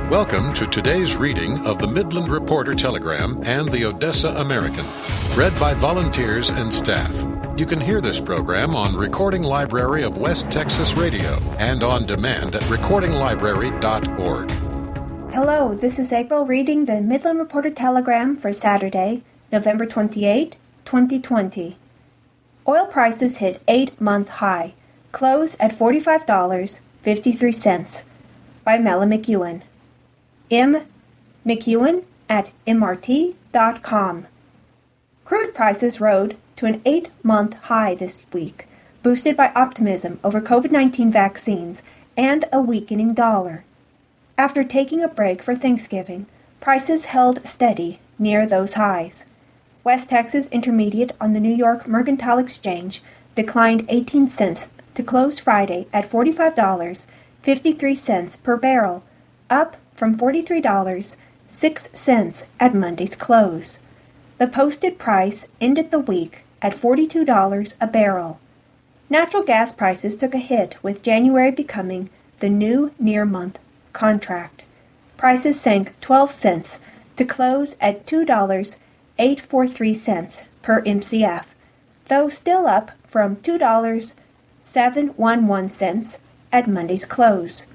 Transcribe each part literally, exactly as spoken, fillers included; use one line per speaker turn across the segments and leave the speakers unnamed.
Welcome to today's reading of the Midland Reporter Telegram and the Odessa American, read by volunteers and staff. You can hear this program on Recording Library of West Texas Radio and on demand at recording library dot org.
Hello, this is April reading the Midland Reporter Telegram for Saturday, November twenty-eighth, twenty twenty. Oil prices hit eight-month high, close at forty-five dollars and fifty-three cents, by Mela McEwen. M. McEwen at M R T dot com. Crude prices rose to an eight-month high this week, boosted by optimism over COVID nineteen vaccines and a weakening dollar. After taking a break for Thanksgiving, prices held steady near those highs. West Texas Intermediate on the New York Mercantile Exchange declined eighteen cents to close Friday at forty-five dollars and fifty-three cents per barrel, up from forty-three dollars and six cents at Monday's close. The posted price ended the week at forty-two dollars a barrel. Natural gas prices took a hit, with January becoming the new near-month contract. Prices sank twelve cents to close at two dollars and eight hundred forty-three cents per M C F, though still up from two dollars and seven hundred eleven cents at Monday's close.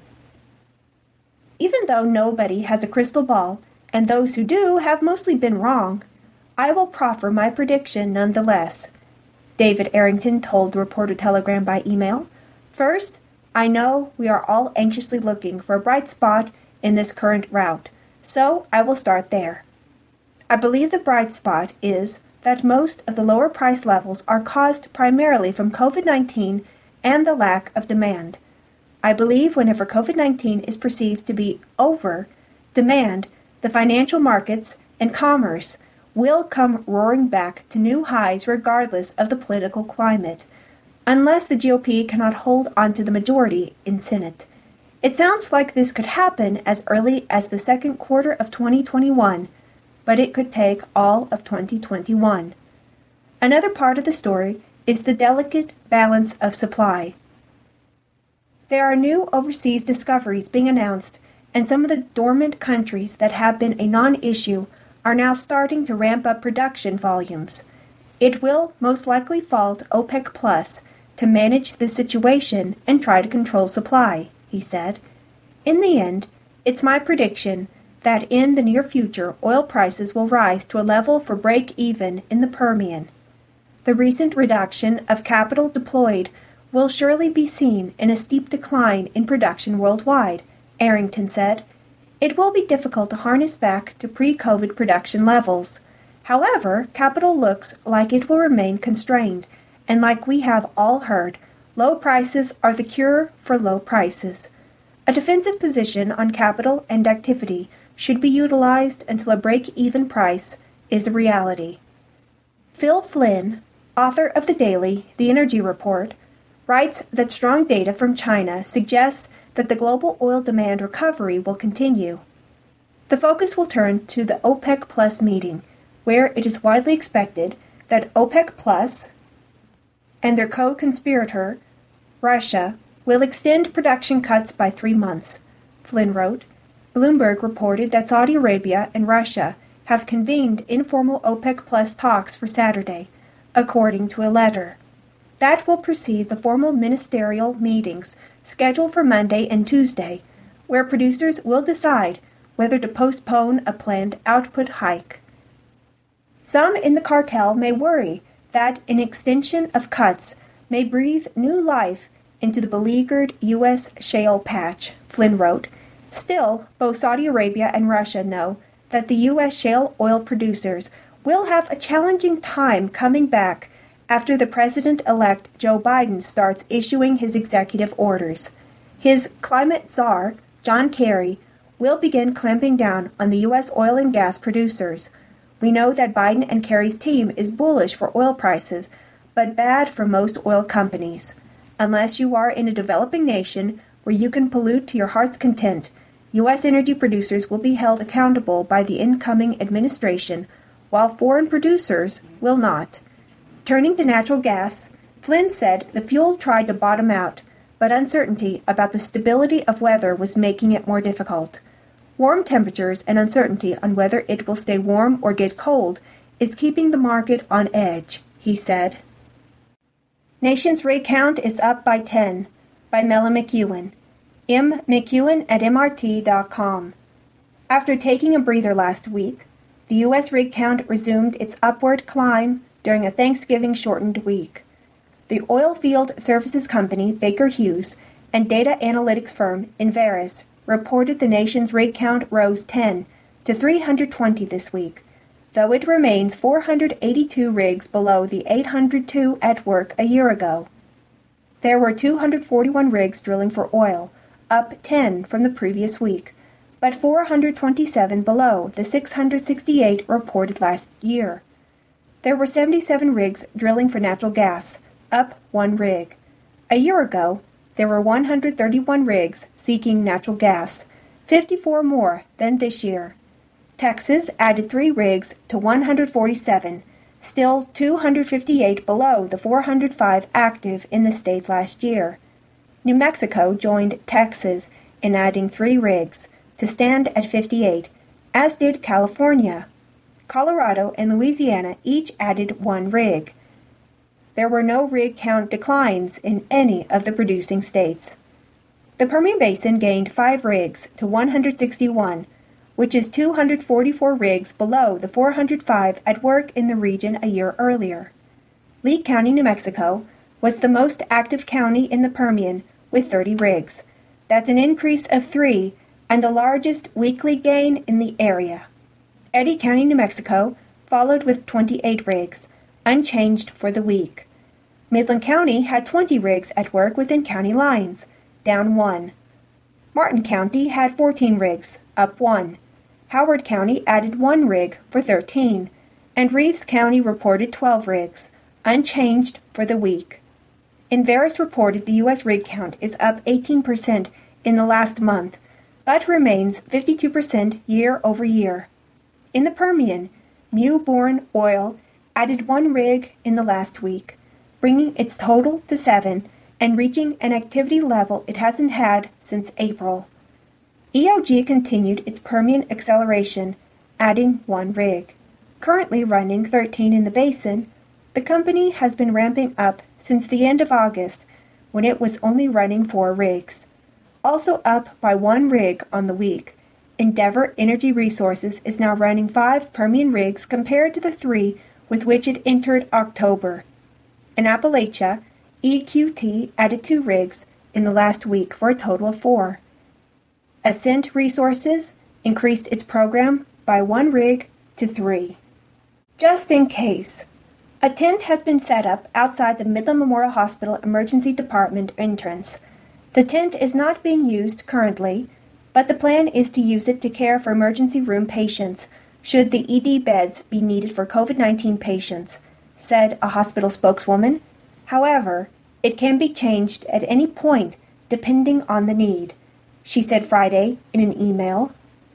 Even though nobody has a crystal ball, and those who do have mostly been wrong, I will proffer my prediction nonetheless. David Arrington told the Reporter Telegram by email. First, I know we are all anxiously looking for a bright spot in this current rout, so I will start there. I believe the bright spot is that most of the lower price levels are caused primarily from COVID nineteen and the lack of demand. I believe whenever COVID nineteen is perceived to be over, demand, the financial markets, and commerce will come roaring back to new highs regardless of the political climate, unless the G O P cannot hold on to the majority in Senate. It sounds like this could happen as early as the second quarter of twenty twenty-one, but it could take all of twenty twenty-one. Another part of the story is the delicate balance of supply. There are new overseas discoveries being announced, and some of the dormant countries that have been a non-issue are now starting to ramp up production volumes. It will most likely fall to OPEC Plus to manage this situation and try to control supply, he said. In the end, it's my prediction that in the near future oil prices will rise to a level for break-even in the Permian. The recent reduction of capital deployed will surely be seen in a steep decline in production worldwide, Arrington said. It will be difficult to harness back to pre-COVID production levels. However, capital looks like it will remain constrained, and like we have all heard, low prices are the cure for low prices. A defensive position on capital and activity should be utilized until a break-even price is a reality. Phil Flynn, author of the daily The Energy Report, writes that strong data from China suggests that the global oil demand recovery will continue. The focus will turn to the OPEC Plus meeting, where it is widely expected that OPEC Plus and their co-conspirator, Russia, will extend production cuts by three months, Flynn wrote. Bloomberg reported that Saudi Arabia and Russia have convened informal OPEC Plus talks for Saturday, according to a letter. That will precede the formal ministerial meetings scheduled for Monday and Tuesday, where producers will decide whether to postpone a planned output hike. Some in the cartel may worry that an extension of cuts may breathe new life into the beleaguered U S shale patch, Flynn wrote. Still, both Saudi Arabia and Russia know that the U S shale oil producers will have a challenging time coming back after the President-elect Joe Biden starts issuing his executive orders. His climate czar, John Kerry, will begin clamping down on the U S oil and gas producers. We know that Biden and Kerry's team is bullish for oil prices, but bad for most oil companies. Unless you are in a developing nation where you can pollute to your heart's content, U S energy producers will be held accountable by the incoming administration, while foreign producers will not. Turning to natural gas, Flynn said the fuel tried to bottom out, but uncertainty about the stability of weather was making it more difficult. Warm temperatures and uncertainty on whether it will stay warm or get cold is keeping the market on edge, he said. Nation's rig count is up by ten, by Mela McEwen. M. McEwen at M R T dot com. After taking a breather last week, the U S rig count resumed its upward climb during a Thanksgiving-shortened week. The oil field services company Baker Hughes and data analytics firm Enverus reported the nation's rig count rose ten to three hundred twenty this week, though it remains four hundred eighty-two rigs below the eight hundred two at work a year ago. There were two hundred forty-one rigs drilling for oil, up ten from the previous week, but four hundred twenty-seven below the six hundred sixty-eight reported last year. There were seventy-seven rigs drilling for natural gas, up one rig. A year ago, there were one hundred thirty-one rigs seeking natural gas, fifty-four more than this year. Texas added three rigs to one hundred forty-seven, still two hundred fifty-eight below the four hundred five active in the state last year. New Mexico joined Texas in adding three rigs, to stand at fifty-eight, as did California. Colorado and Louisiana each added one rig. There were no rig count declines in any of the producing states. The Permian Basin gained five rigs to one hundred sixty-one, which is two hundred forty-four rigs below the four hundred five at work in the region a year earlier. Lee County, New Mexico, was the most active county in the Permian with thirty rigs. That's an increase of three and the largest weekly gain in the area. Eddy County, New Mexico, followed with twenty-eight rigs, unchanged for the week. Midland County had twenty rigs at work within county lines, down one. Martin County had fourteen rigs, up one. Howard County added one rig for thirteen, and Reeves County reported twelve rigs, unchanged for the week. Enverus reported the U S rig count is up eighteen percent in the last month, but remains fifty-two percent year over year. In the Permian, Mewbourne Oil added one rig in the last week, bringing its total to seven and reaching an activity level it hasn't had since April. E O G continued its Permian acceleration, adding one rig. Currently running thirteen in the basin, the company has been ramping up since the end of August, when it was only running four rigs. Also up by one rig on the week, Endeavor Energy Resources is now running five Permian rigs compared to the three with which it entered October. In Appalachia, E Q T added two rigs in the last week for a total of four. Ascent Resources increased its program by one rig to three. Just in case, a tent has been set up outside the Midland Memorial Hospital Emergency Department entrance. The tent is not being used currently, but the plan is to use it to care for emergency room patients, should the E D beds be needed for COVID nineteen patients, said a hospital spokeswoman. However, it can be changed at any point depending on the need, she said Friday in an email.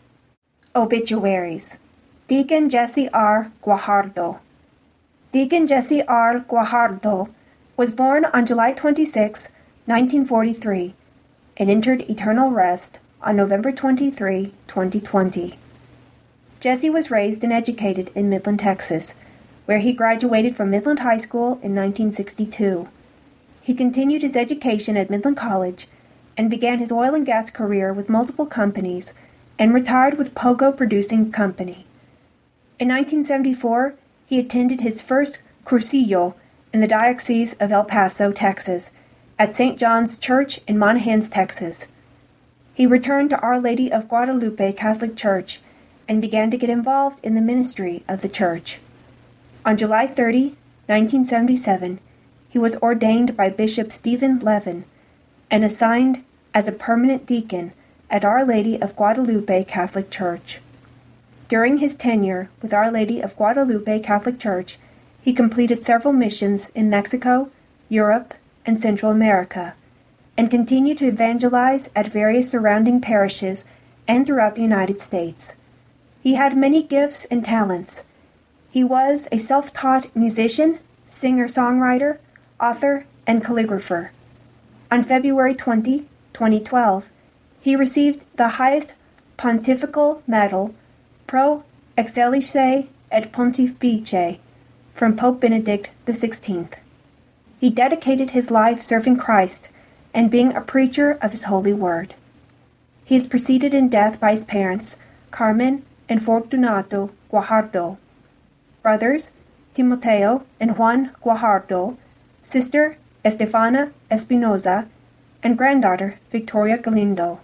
Obituaries. Deacon Jesse R. Guajardo. Deacon Jesse R. Guajardo was born on July twenty-sixth, nineteen forty-three, and entered eternal rest on November twenty-third, twenty twenty. Jesse was raised and educated in Midland, Texas, where he graduated from Midland High School in nineteen sixty-two. He continued his education at Midland College and began his oil and gas career with multiple companies and retired with Pogo Producing Company. In nineteen seventy-four, he attended his first cursillo in the Diocese of El Paso, Texas, at Saint John's Church in Monahans, Texas. He returned to Our Lady of Guadalupe Catholic Church and began to get involved in the ministry of the church. On July thirtieth, nineteen seventy-seven, he was ordained by Bishop Stephen Levin and assigned as a permanent deacon at Our Lady of Guadalupe Catholic Church. During his tenure with Our Lady of Guadalupe Catholic Church, he completed several missions in Mexico, Europe, and Central America, and continued to evangelize at various surrounding parishes and throughout the United States. He had many gifts and talents. He was a self-taught musician, singer-songwriter, author, and calligrapher. On February twentieth, twenty twelve, he received the highest Pontifical Medal Pro Excellice et Pontifice from Pope Benedict the sixteenth. He dedicated his life serving Christ and being a preacher of his holy word. He is preceded in death by his parents, Carmen and Fortunato Guajardo, brothers Timoteo and Juan Guajardo, sister Estefana Espinosa, and granddaughter Victoria Galindo.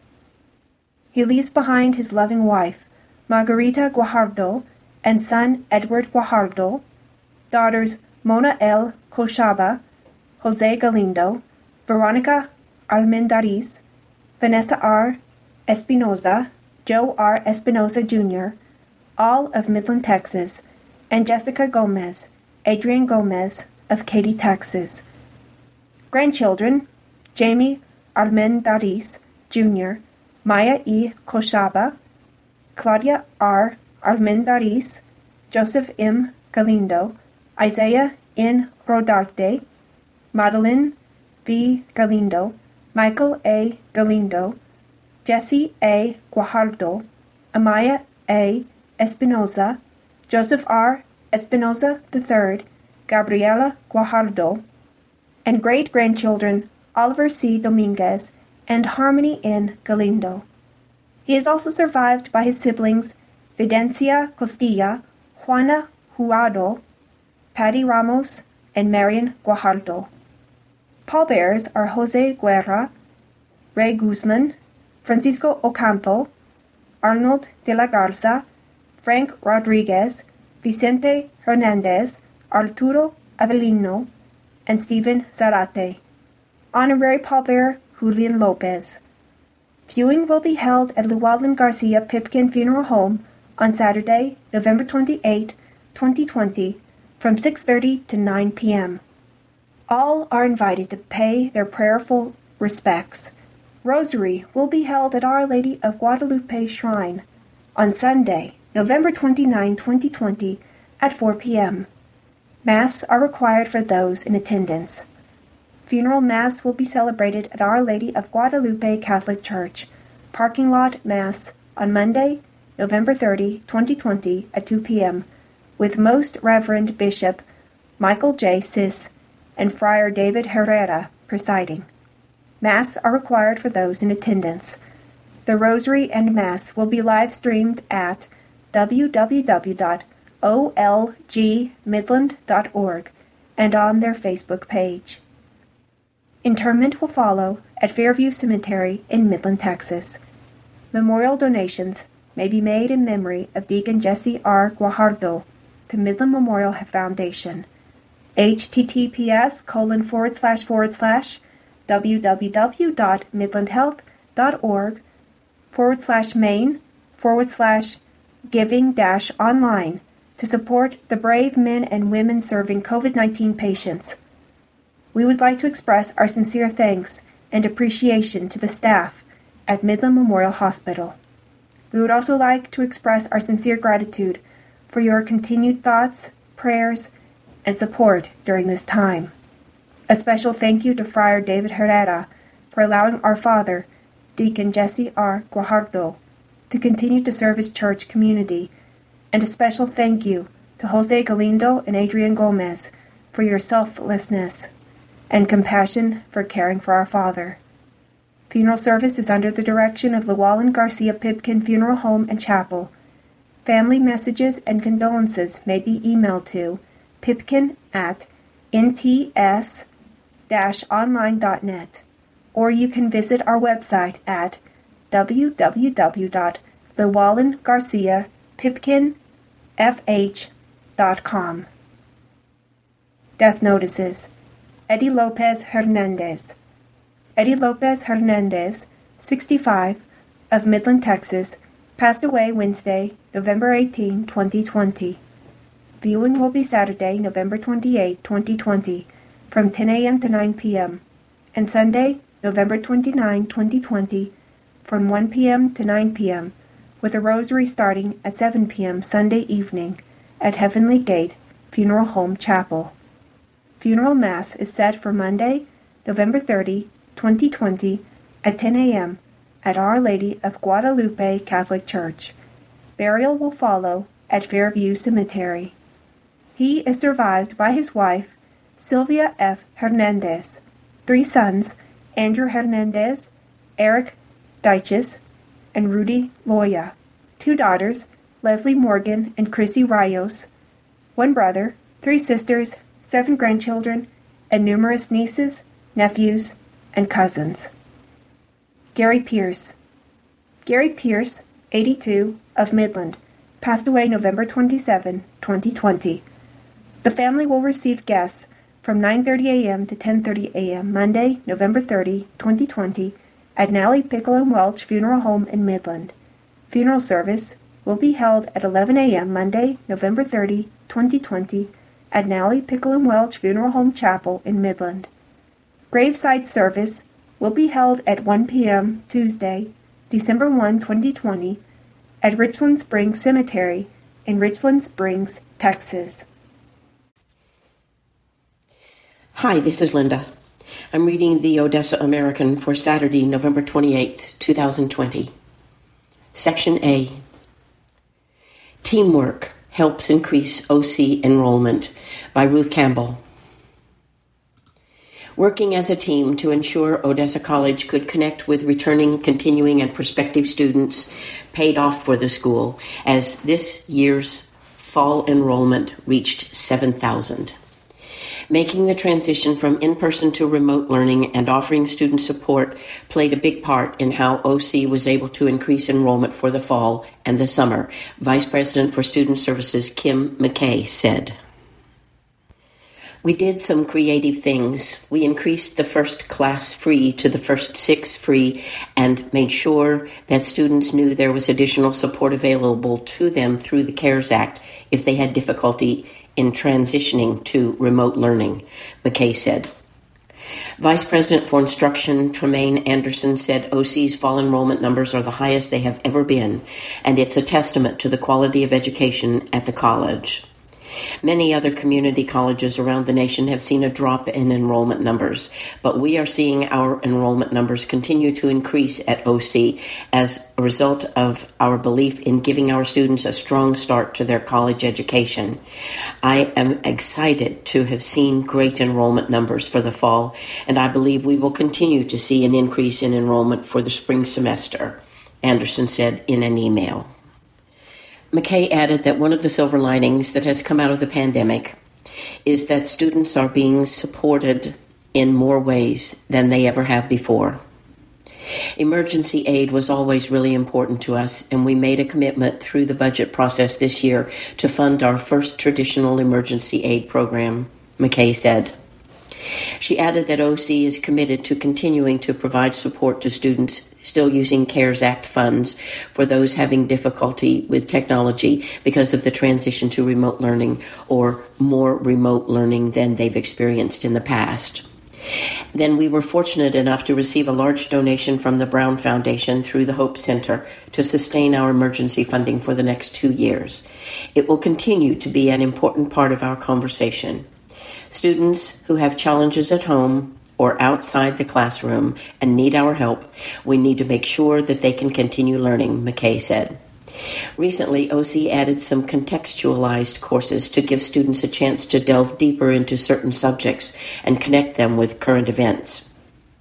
He leaves behind his loving wife, Margarita Guajardo, and son Edward Guajardo, daughters Mona L. Cochaba, Jose Galindo, Veronica Almendariz, Vanessa R. Espinoza, Joe R. Espinoza Junior, all of Midland, Texas, and Jessica Gomez, Adrian Gomez of Katy, Texas. Grandchildren, Jamie Almendariz Junior, Maya E. Cochaba, Claudia R. Almendariz, Joseph M. Galindo, Isaiah N. Rodarte, Madeline V. Galindo, Michael A. Galindo, Jesse A. Guajardo, Amaya A. Espinoza, Joseph R. Espinoza the third, Gabriela Guajardo, and great-grandchildren Oliver C. Dominguez and Harmony N. Galindo. He is also survived by his siblings Videncia Costilla, Juana Huado, Patty Ramos, and Marian Guajardo. Pallbearers are Jose Guerra, Ray Guzman, Francisco Ocampo, Arnold de la Garza, Frank Rodriguez, Vicente Hernandez, Arturo Avellino, and Stephen Zarate. Honorary pallbearer Julian Lopez. Viewing will be held at Llewellyn Garcia Pipkin Funeral Home on Saturday, November twenty-eighth, twenty twenty, from six thirty to nine p.m. All are invited to pay their prayerful respects. Rosary will be held at Our Lady of Guadalupe Shrine on Sunday, November twenty-ninth, twenty twenty, at four p.m. Mass are required for those in attendance. Funeral Mass will be celebrated at Our Lady of Guadalupe Catholic Church, Parking Lot Mass, on Monday, November thirtieth, twenty twenty, at two p.m., with Most Reverend Bishop Michael J. Sis and Friar David Herrera presiding. Mass are required for those in attendance. The Rosary and Mass will be live-streamed at w w w dot o l g midland dot org and on their Facebook page. Interment will follow at Fairview Cemetery in Midland, Texas. Memorial donations may be made in memory of Deacon Jesse R. Guajardo to Midland Memorial Foundation. https colon forward slash forward slash www.midlandhealth.org forward slash main forward slash giving dash online to support the brave men and women serving COVID nineteen patients. We would like to express our sincere thanks and appreciation to the staff at Midland Memorial Hospital. We would also like to express our sincere gratitude for your continued thoughts, prayers, and support during this time. A special thank you to Friar David Herrera for allowing our father, Deacon Jesse R. Guajardo, to continue to serve his church community, and a special thank you to Jose Galindo and Adrian Gomez for your selflessness and compassion for caring for our father. Funeral service is under the direction of Llewellyn Garcia Pipkin Funeral Home and Chapel. Family messages and condolences may be emailed to pipkin at n t s dash online dot net, or you can visit our website at w w w dot llewellyn garcia pipkin f h dot com. Death notices. Eddie Lopez Hernandez. Eddie Lopez Hernandez, sixty-five, of Midland, Texas, passed away Wednesday, November eighteenth, twenty twenty. Viewing will be Saturday, November twenty-eighth, twenty twenty, from ten a.m. to nine p.m., and Sunday, November twenty-ninth, twenty twenty, from one p.m. to nine p.m., with a rosary starting at seven p.m. Sunday evening at Heavenly Gate Funeral Home Chapel. Funeral Mass is set for Monday, November thirtieth, twenty twenty, at ten a.m., at Our Lady of Guadalupe Catholic Church. Burial will follow at Fairview Cemetery. He is survived by his wife, Sylvia F. Hernandez, three sons, Andrew Hernandez, Eric Deiches, and Rudy Loya, two daughters, Leslie Morgan and Chrissy Rios, one brother, three sisters, seven grandchildren, and numerous nieces, nephews, and cousins. Gary Pierce. Gary Pierce, eighty-two, of Midland, passed away November twenty-seventh, twenty twenty. The family will receive guests from nine thirty a.m. to ten thirty a.m. Monday, November thirtieth, twenty twenty, at Nally Pickle and Welch Funeral Home in Midland. Funeral service will be held at eleven a.m. Monday, November thirtieth, twenty twenty, at Nally Pickle and Welch Funeral Home Chapel in Midland. Graveside service will be held at one p.m. Tuesday, December first, twenty twenty, at Richland Springs Cemetery in Richland Springs, Texas.
Hi, this is Linda. I'm reading the Odessa American for Saturday, November twenty-eighth, twenty twenty. Section A. Teamwork Helps Increase O C Enrollment by Ruth Campbell. Working as a team to ensure Odessa College could connect with returning, continuing, and prospective students paid off for the school, as this year's fall enrollment reached seven thousand. Making the transition from in-person to remote learning and offering student support played a big part in how O C was able to increase enrollment for the fall and the summer, Vice President for Student Services Kim McKay said. We did some creative things. We increased the first class free to the first six free and made sure that students knew there was additional support available to them through the CARES Act if they had difficulty in transitioning to remote learning, McKay said. Vice President for Instruction Tremaine Anderson said O C's fall enrollment numbers are the highest they have ever been, and it's a testament to the quality of education at the college. Many other community colleges around the nation have seen a drop in enrollment numbers, but we are seeing our enrollment numbers continue to increase at O C as a result of our belief in giving our students a strong start to their college education. I am excited to have seen great enrollment numbers for the fall, and I believe we will continue to see an increase in enrollment for the spring semester, Anderson said in an email. McKay added that one of the silver linings that has come out of the pandemic is that students are being supported in more ways than they ever have before. Emergency aid was always really important to us, and we made a commitment through the budget process this year to fund our first traditional emergency aid program, McKay said. She added that O C is committed to continuing to provide support to students still using CARES Act funds for those having difficulty with technology because of the transition to remote learning or more remote learning than they've experienced in the past. Then we were fortunate enough to receive a large donation from the Brown Foundation through the Hope Center to sustain our emergency funding for the next two years. It will continue to be an important part of our conversation. Students who have challenges at home or outside the classroom and need our help, we need to make sure that they can continue learning, McKay said. Recently, O C added some contextualized courses to give students a chance to delve deeper into certain subjects and connect them with current events.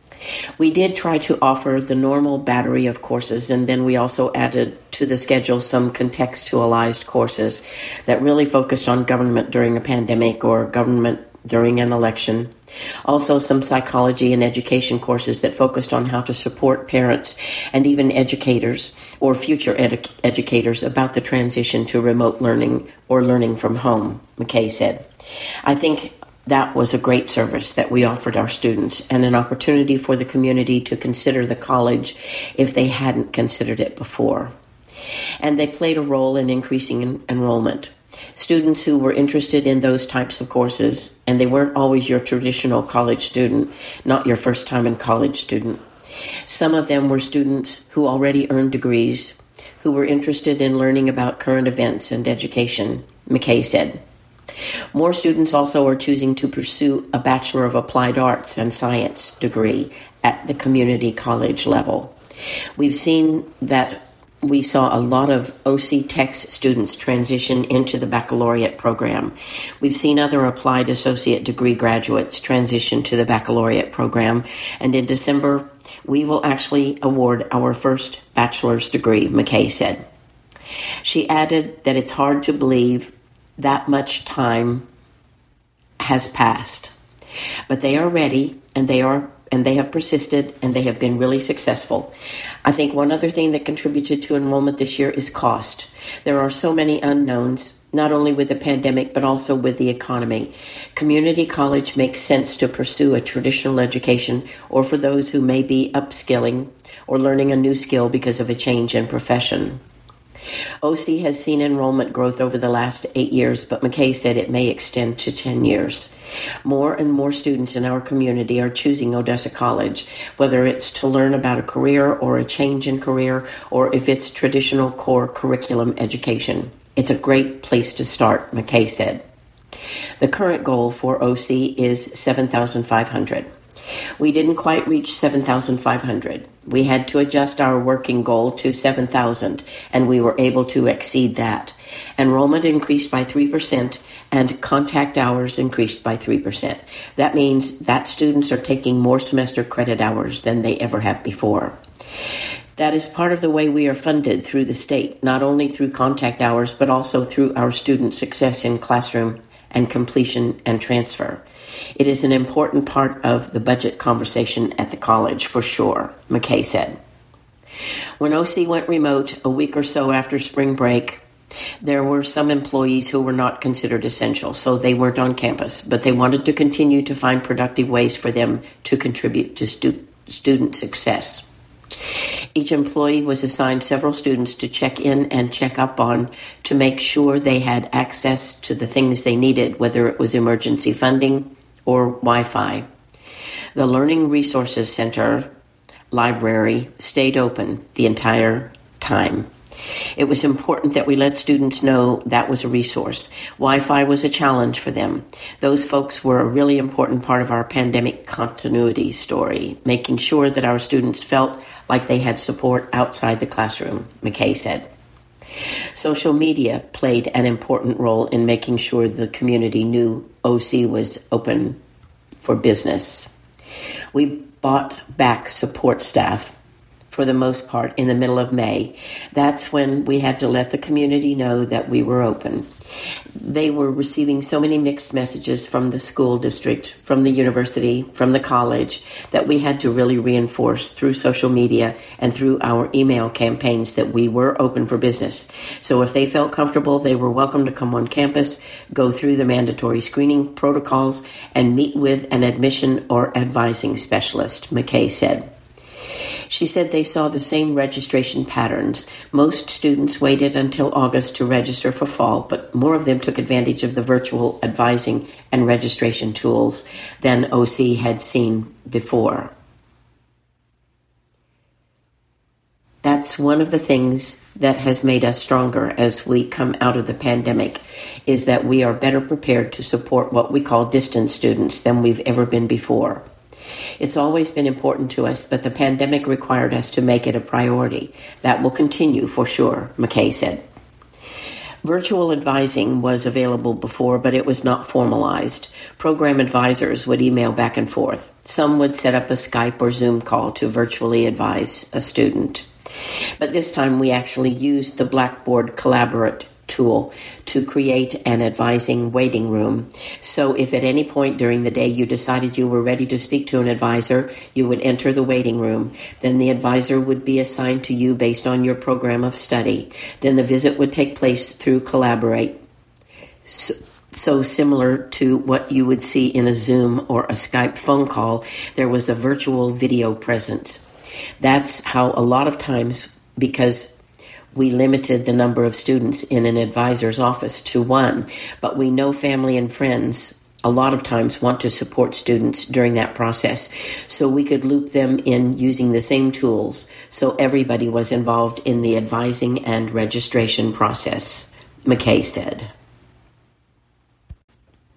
We did try to offer the normal battery of courses, and then we also added to the schedule some contextualized courses that really focused on government during a pandemic or government during an election. Also, some psychology and education courses that focused on how to support parents and even educators or future edu- educators about the transition to remote learning or learning from home, McKay said. I think that was a great service that we offered our students and an opportunity for the community to consider the college if they hadn't considered it before. And they played a role in increasing en- enrollment. Students who were interested in those types of courses, and they weren't always your traditional college student, not your first time in college student. Some of them were students who already earned degrees, who were interested in learning about current events and education, McKay said. More students also are choosing to pursue a Bachelor of Applied Arts and Science degree at the community college level. We've seen that we saw a lot of O C Tech's students transition into the baccalaureate program. We've seen other applied associate degree graduates transition to the baccalaureate program. And in December, we will actually award our first bachelor's degree, McKay said. She added that it's hard to believe that much time has passed. But they are ready, and they are and they have persisted, and they have been really successful. I think one other thing that contributed to enrollment this year is cost. There are so many unknowns, not only with the pandemic, but also with the economy. Community college makes sense to pursue a traditional education, or for those who may be upskilling or learning a new skill because of a change in profession. O C has seen enrollment growth over the last eight years, but McKay said it may extend to ten years. More and more students in our community are choosing Odessa College, whether it's to learn about a career or a change in career, or if it's traditional core curriculum education. It's a great place to start, McKay said. The current goal for O C is seven thousand five hundred. We didn't quite reach seven thousand five hundred. We had to adjust our working goal to seven thousand, and we were able to exceed that. Enrollment increased by three percent, and contact hours increased by three percent. That means that students are taking more semester credit hours than they ever have before. That is part of the way we are funded through the state, not only through contact hours, but also through our student success in classroom and completion and transfer. It is an important part of the budget conversation at the college, for sure, McKay said. When O C went remote a week or so after spring break, there were some employees who were not considered essential, so they weren't on campus, but they wanted to continue to find productive ways for them to contribute to stu- student success. Each employee was assigned several students to check in and check up on to make sure they had access to the things they needed, whether it was emergency funding or Wi-Fi. The Learning Resources Center library stayed open the entire time. It was important that we let students know that was a resource. Wi-Fi was a challenge for them. Those folks were a really important part of our pandemic continuity story, making sure that our students felt like they had support outside the classroom, McKay said. Social media played an important role in making sure the community knew O C was open for business. We bought back support staff for the most part in the middle of May. That's when we had to let the community know that we were open. They were receiving so many mixed messages from the school district, from the university, from the college, that we had to really reinforce through social media and through our email campaigns that we were open for business. So if they felt comfortable, they were welcome to come on campus, go through the mandatory screening protocols, and meet with an admission or advising specialist, McKay said. She said they saw the same registration patterns. Most students waited until August to register for fall, but more of them took advantage of the virtual advising and registration tools than O C had seen before. That's one of the things that has made us stronger as we come out of the pandemic, is that we are better prepared to support what we call distance students than we've ever been before. It's always been important to us, but the pandemic required us to make it a priority. That will continue for sure, McKay said. Virtual advising was available before, but it was not formalized. Program advisors would email back and forth. Some would set up a Skype or Zoom call to virtually advise a student. But this time we actually used the Blackboard Collaborate tool to create an advising waiting room. So if at any point during the day you decided you were ready to speak to an advisor, you would enter the waiting room. Then the advisor would be assigned to you based on your program of study. Then the visit would take place through Collaborate. So, so similar to what you would see in a Zoom or a Skype phone call, there was a virtual video presence. That's how a lot of times, because we limited the number of students in an advisor's office to one, but we know family and friends a lot of times want to support students during that process. So we could loop them in using the same tools, so everybody was involved in the advising and registration process, McKay said.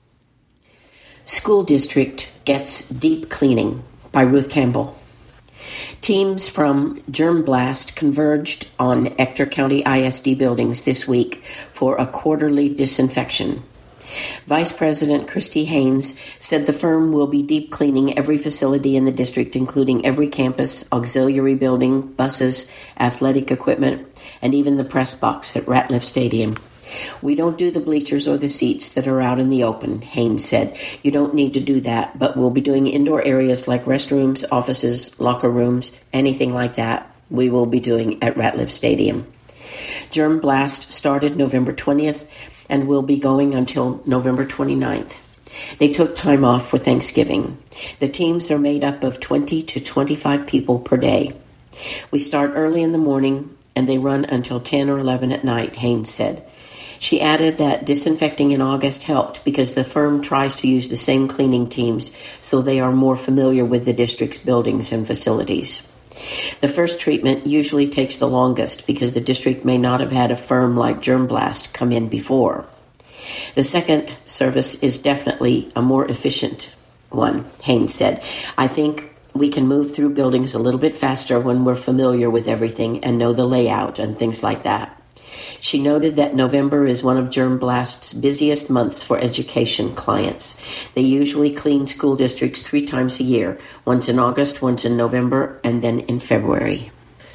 School District Gets Deep Cleaning by Ruth Campbell. Teams from Germ Blast converged on Ector County I S D buildings this week for a quarterly disinfection. Vice President Christy Haynes said the firm will be deep cleaning every facility in the district, including every campus, auxiliary building, buses, athletic equipment, and even the press box at Ratliff Stadium. We don't do the bleachers or the seats that are out in the open, Haynes said. You don't need to do that, but we'll be doing indoor areas like restrooms, offices, locker rooms, anything like that we will be doing at Ratliff Stadium. Germ Blast started November twentieth and will be going until November twenty-ninth. They took time off for Thanksgiving. The teams are made up of twenty to twenty-five people per day. We start early in the morning and they run until ten or eleven at night, Haynes said. She added that disinfecting in August helped because the firm tries to use the same cleaning teams so they are more familiar with the district's buildings and facilities. The first treatment usually takes the longest because the district may not have had a firm like Germ Blast come in before. The second service is definitely a more efficient one, Haynes said. I think we can move through buildings a little bit faster when we're familiar with everything and know the layout and things like that. She noted that November is one of Germ Blast's busiest months for education clients. They usually clean school districts three times a year, once in August, once in November, and then in February.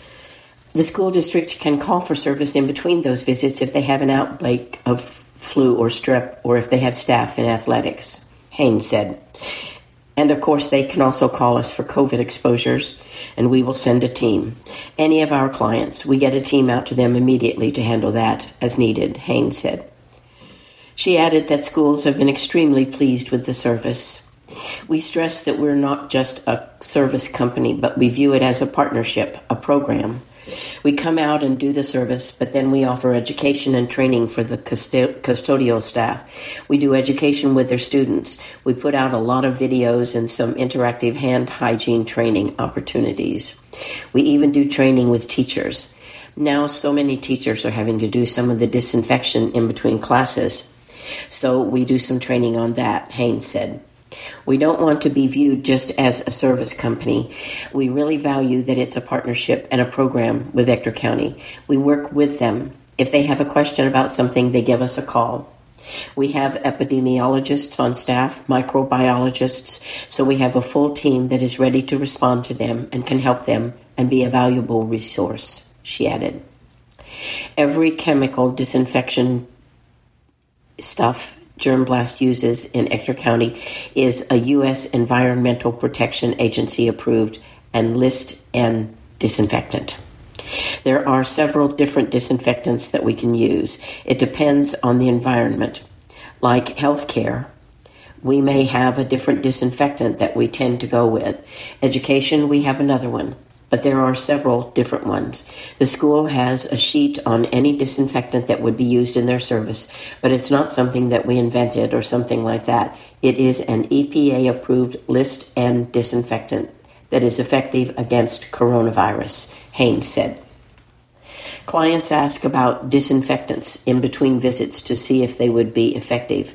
The school district can call for service in between those visits if they have an outbreak of flu or strep, or if they have staff in athletics, Haynes said. And of course, they can also call us for COVID exposures, and we will send a team. Any of our clients, we get a team out to them immediately to handle that as needed, Haynes said. She added that schools have been extremely pleased with the service. We stress that we're not just a service company, but we view it as a partnership, a program. We come out and do the service, but then we offer education and training for the custodial staff. We do education with their students. We put out a lot of videos and some interactive hand hygiene training opportunities. We even do training with teachers. Now so many teachers are having to do some of the disinfection in between classes. So we do some training on that, Haynes said. We don't want to be viewed just as a service company. We really value that it's a partnership and a program with Ector County. We work with them. If they have a question about something, they give us a call. We have epidemiologists on staff, microbiologists, so we have a full team that is ready to respond to them and can help them and be a valuable resource, she added. Every chemical disinfection stuff Germ Blast uses in Ector County is a U S Environmental Protection Agency approved and list and disinfectant. There are several different disinfectants that we can use. It depends on the environment. Like healthcare, we may have a different disinfectant that we tend to go with. Education, we have another one. But there are several different ones. The school has a sheet on any disinfectant that would be used in their service, but it's not something that we invented or something like that. It is an E P A-approved list and disinfectant that is effective against coronavirus, Haynes said. Clients ask about disinfectants in between visits to see if they would be effective.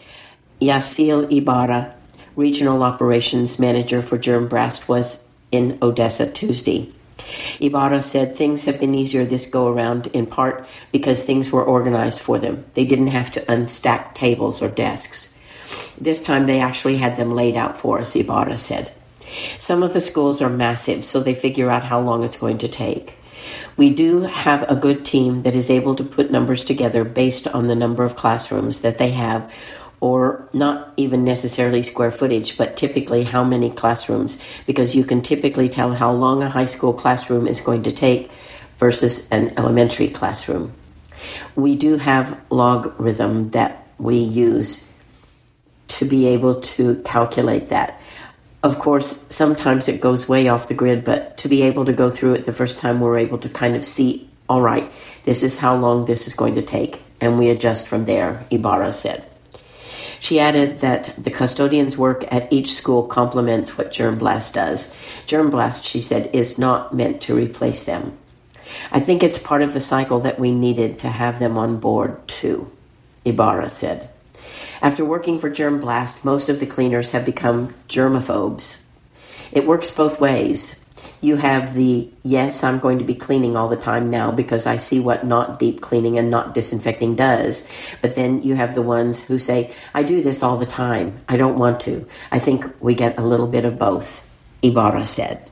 Yacil Ibarra, Regional Operations Manager for Germ Blast, was in Odessa Tuesday. Ibarra said things have been easier this go-around in part because things were organized for them. They didn't have to unstack tables or desks. This time they actually had them laid out for us, Ibarra said. Some of the schools are massive, so they figure out how long it's going to take. We do have a good team that is able to put numbers together based on the number of classrooms that they have, or not even necessarily square footage, but typically how many classrooms, because you can typically tell how long a high school classroom is going to take versus an elementary classroom. We do have logarithm that we use to be able to calculate that. Of course, sometimes it goes way off the grid, but to be able to go through it the first time, we're able to kind of see, all right, this is how long this is going to take, and we adjust from there, Ibarra said. She added that the custodian's work at each school complements what Germ Blast does. Germ Blast, she said, is not meant to replace them. I think it's part of the cycle that we needed to have them on board, too, Ibarra said. After working for Germ Blast, most of the cleaners have become germaphobes. It works both ways. You have the, yes, I'm going to be cleaning all the time now because I see what not deep cleaning and not disinfecting does. But then you have the ones who say, I do this all the time. I don't want to. I think we get a little bit of both, Ibarra said.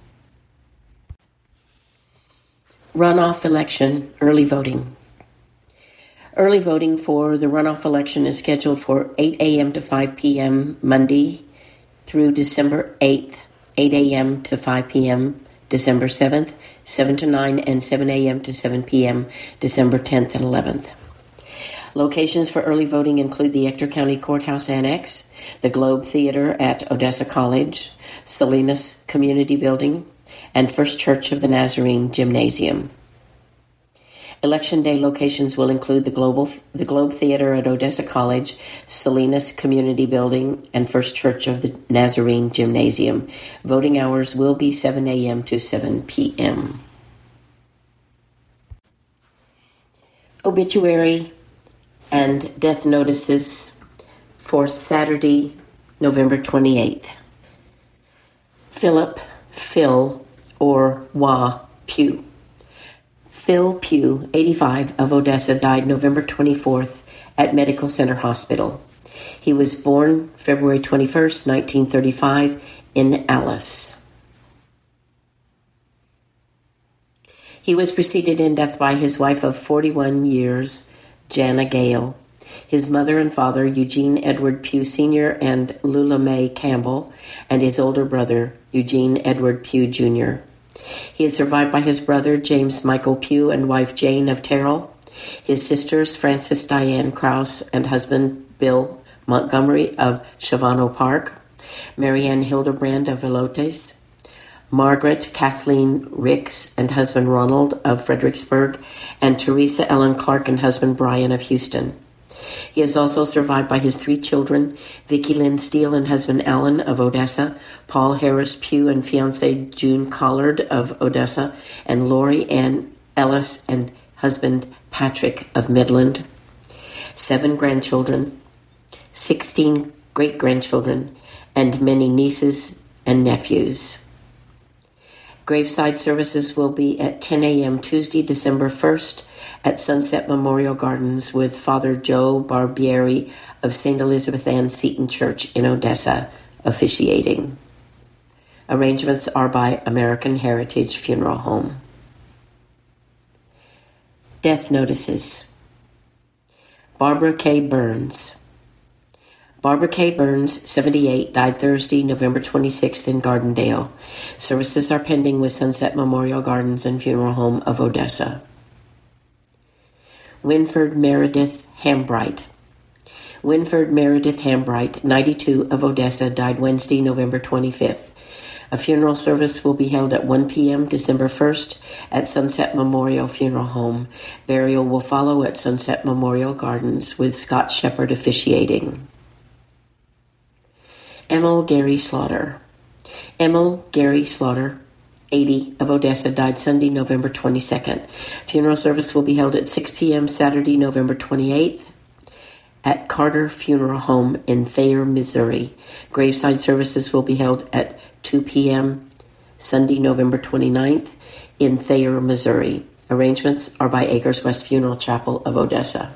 Runoff election, early voting. Early voting for the runoff election is scheduled for eight a.m. to five p.m. Monday through December eighth, eight a.m. to five p.m. December seventh, seven to nine, and seven a.m. to seven p.m. December tenth and eleventh. Locations for early voting include the Ector County Courthouse Annex, the Globe Theater at Odessa College, Salinas Community Building, and First Church of the Nazarene Gymnasium. Election Day locations will include the Global, the Globe Theater at Odessa College, Salinas Community Building, and First Church of the Nazarene Gymnasium. Voting hours will be seven a.m. to seven p.m. Obituary and death notices for Saturday, November twenty-eighth. Philip, Phil, or Wah Pugh. Phil Pugh, eighty-five, of Odessa, died November twenty-fourth at Medical Center Hospital. He was born February twenty-first, nineteen thirty-five, in Alice. He was preceded in death by his wife of forty-one years, Jana Gale, his mother and father, Eugene Edward Pugh Senior and Lula Mae Campbell, and his older brother, Eugene Edward Pugh Junior He is survived by his brother, James Michael Pugh, and wife Jane of Terrell, his sisters, Frances Diane Krause and husband, Bill Montgomery of Shavano Park, Marianne Hildebrand of Elotes, Margaret Kathleen Ricks and husband Ronald of Fredericksburg, and Teresa Ellen Clark and husband Brian of Houston. He is also survived by his three children, Vicki Lynn Steele and husband Alan of Odessa, Paul Harris Pugh and fiancée June Collard of Odessa, and Lori Ann Ellis and husband Patrick of Midland. Seven grandchildren, sixteen great-grandchildren, and many nieces and nephews. Graveside services will be at ten a.m. Tuesday, December first, at Sunset Memorial Gardens with Father Joe Barbieri of Saint Elizabeth Ann Seton Church in Odessa officiating. Arrangements are by American Heritage Funeral Home. Death notices. Barbara K. Burns. Barbara K. Burns, seventy-eight, died Thursday, November twenty-sixth in Gardendale. Services are pending with Sunset Memorial Gardens and Funeral Home of Odessa. Winford Meredith Hambright. Winford Meredith Hambright, ninety-two, of Odessa, died Wednesday, November twenty-fifth. A funeral service will be held at one p.m. December first at Sunset Memorial Funeral Home. Burial will follow at Sunset Memorial Gardens with Scott Shepard officiating. Emil Gary Slaughter. Emil Gary Slaughter, eighty, of Odessa, died Sunday, November twenty-second. Funeral service will be held at six p.m. Saturday, November twenty-eighth at Carter Funeral Home in Thayer, Missouri. Graveside services will be held at two p.m. Sunday, November twenty-ninth in Thayer, Missouri. Arrangements are by Acres West Funeral Chapel of Odessa.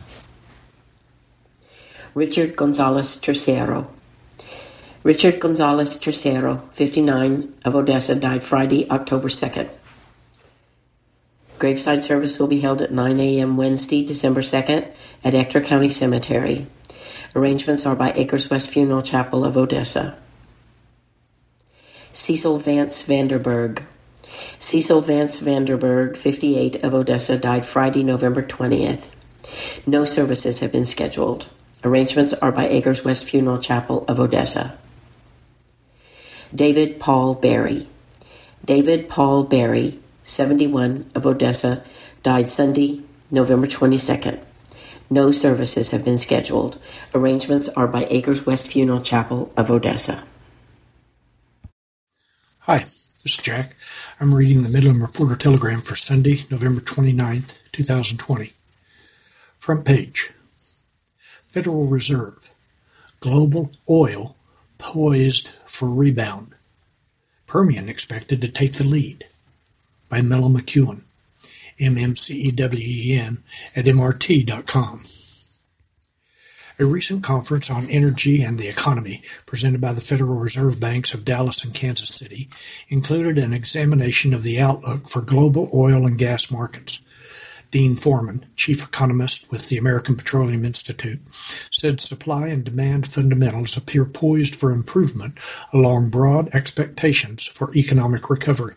Richard Gonzalez Tercero. Richard Gonzalez Tercero, fifty-nine, of Odessa, died Friday, October second. Graveside service will be held at nine a.m. Wednesday, December second, at Ector County Cemetery. Arrangements are by Acres West Funeral Chapel of Odessa. Cecil Vance Vanderberg. Cecil Vance Vanderberg, fifty-eight, of Odessa, died Friday, November twentieth. No services have been scheduled. Arrangements are by Acres West Funeral Chapel of Odessa. David Paul Berry. David Paul Berry, seventy-one, of Odessa, died Sunday, November twenty-second. No services have been scheduled. Arrangements are by Acres West Funeral Chapel of Odessa.
Hi, this is Jack. I'm reading the Midland Reporter Telegram for Sunday, November twenty-ninth, twenty twenty. Front page. Federal Reserve. Global oil poised for rebound. Permian expected to take the lead. By Mella McEwen, M M C E W E N, at M R T dot com. A recent conference on energy and the economy, presented by the Federal Reserve Banks of Dallas and Kansas City, included an examination of the outlook for global oil and gas markets. Dean Foreman, chief economist with the American Petroleum Institute, said supply and demand fundamentals appear poised for improvement along broad expectations for economic recovery.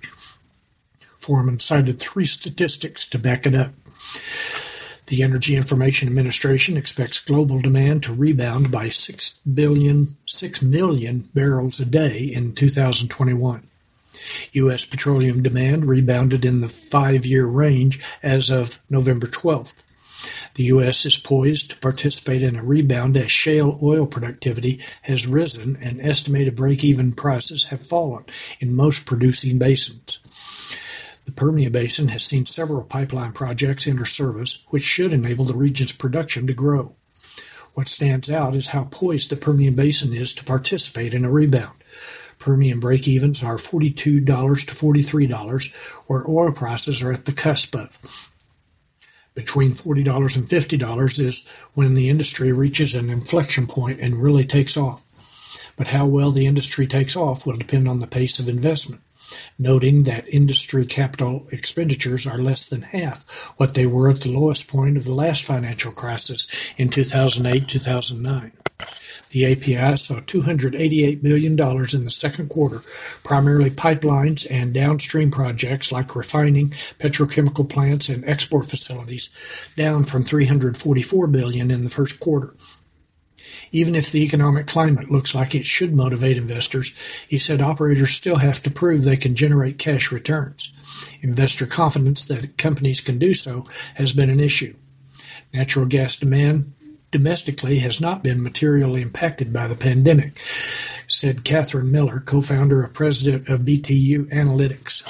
Foreman cited three statistics to back it up. The Energy Information Administration expects global demand to rebound by six billion, six million barrels a day in two thousand twenty-one. U S petroleum demand rebounded in the five-year range as of November twelfth. The U S is poised to participate in a rebound as shale oil productivity has risen and estimated break-even prices have fallen in most producing basins. The Permian Basin has seen several pipeline projects enter service, which should enable the region's production to grow. What stands out is how poised the Permian Basin is to participate in a rebound. Permian break-evens are forty-two dollars to forty-three dollars, where oil prices are at the cusp of. Between forty dollars and fifty dollars is when the industry reaches an inflection point and really takes off. But how well the industry takes off will depend on the pace of investment, noting that industry capital expenditures are less than half what they were at the lowest point of the last financial crisis in two thousand eight to two thousand nine. The A P I saw two hundred eighty-eight billion dollars in the second quarter, primarily pipelines and downstream projects like refining, petrochemical plants, and export facilities, down from three hundred forty-four billion dollars in the first quarter. Even if the economic climate looks like it should motivate investors, he said operators still have to prove they can generate cash returns. Investor confidence that companies can do so has been an issue. Natural gas demand domestically has not been materially impacted by the pandemic, said Catherine Miller, co-founder and president of B T U Analytics.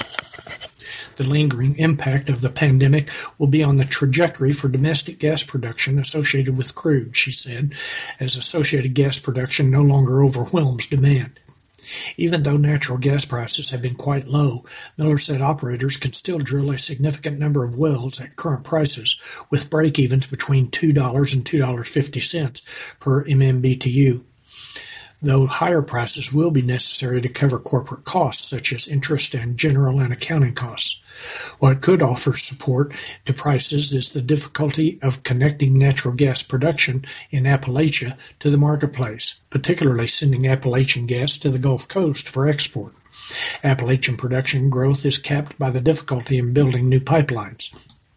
The lingering impact of the pandemic will be on the trajectory for domestic gas production associated with crude, she said, as associated gas production no longer overwhelms demand. Even though natural gas prices have been quite low, Miller said operators can still drill a significant number of wells at current prices, with break-evens between two dollars and two dollars and fifty cents per M M B T U. Though higher prices will be necessary to cover corporate costs such as interest and general and accounting costs. What could offer support to prices is the difficulty of connecting natural gas production in Appalachia to the marketplace, particularly sending Appalachian gas to the Gulf Coast for export. Appalachian production growth is capped by the difficulty in building new pipelines.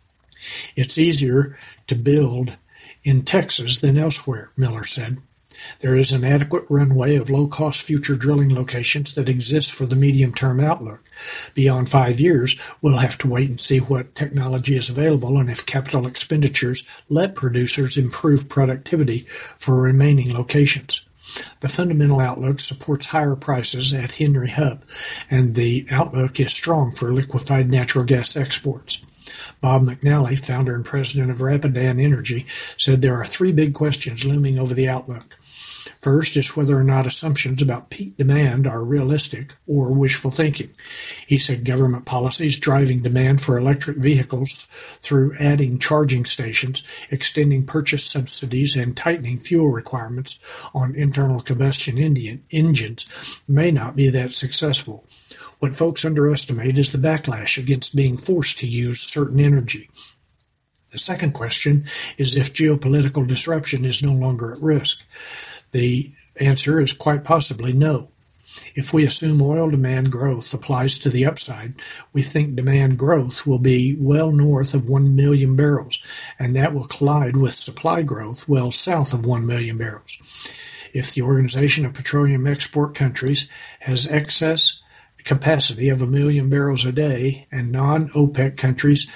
It's easier to build in Texas than elsewhere, Miller said. There is an adequate runway of low-cost future drilling locations that exists for the medium-term outlook. Beyond five years, we'll have to wait and see what technology is available and if capital expenditures let producers improve productivity for remaining locations. The fundamental outlook supports higher prices at Henry Hub, and the outlook is strong for liquefied natural gas exports. Bob McNally, founder and president of Rapidan Energy, said there are three big questions looming over the outlook. First is whether or not assumptions about peak demand are realistic or wishful thinking. He said government policies driving demand for electric vehicles through adding charging stations, extending purchase subsidies, and tightening fuel requirements on internal combustion engines may not be that successful. What folks underestimate is the backlash against being forced to use certain energy. The second question is if geopolitical disruption is no longer at risk. The answer is quite possibly no. If we assume oil demand growth applies to the upside, we think demand growth will be well north of one million barrels, and that will collide with supply growth well south of one million barrels. If the Organization of Petroleum Export Countries has excess capacity of a million barrels a day and non-OPEC countries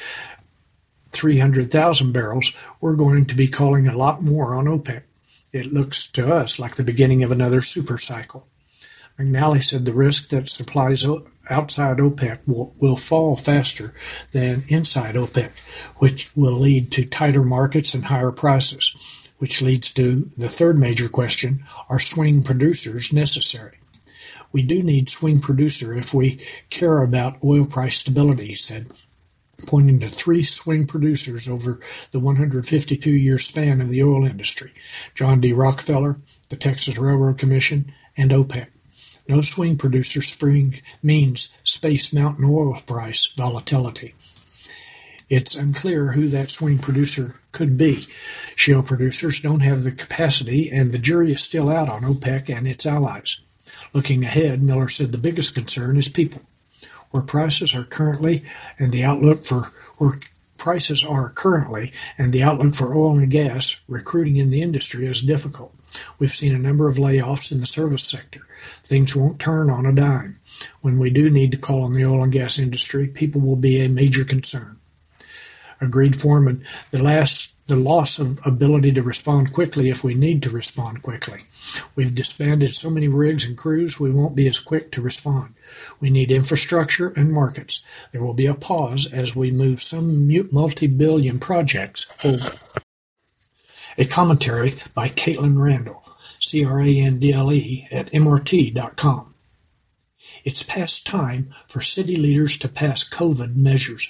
three hundred thousand barrels, we're going to be calling a lot more on OPEC. It looks to us like the beginning of another super cycle. McNally said the risk that supplies outside OPEC will, will fall faster than inside OPEC, which will lead to tighter markets and higher prices, which leads to the third major question, are swing producers necessary? We do need swing producer if we care about oil price stability, he said, pointing to three swing producers over the one hundred fifty-two year span of the oil industry: John D. Rockefeller, the Texas Railroad Commission, and OPEC. No swing producer spring means Space Mountain oil price volatility. It's unclear who that swing producer could be. Shale producers don't have the capacity, and the jury is still out on OPEC and its allies. Looking ahead, Miller said the biggest concern is people. Where prices are currently and the outlook for where prices are currently and the outlook for oil and gas, recruiting in the industry is difficult. We've seen a number of layoffs in the service sector. Things won't turn on a dime. When we do need to call on the oil and gas industry, people will be a major concern. Agreed Foreman, the last the loss of ability to respond quickly if we need to respond quickly. We've disbanded so many rigs and crews we won't be as quick to respond. We need infrastructure and markets. There will be a pause as we move some multi-billion projects forward. A commentary by Caitlin Randall, C R A N D L E, at M R T dot com. It's past time for city leaders to pass COVID measures.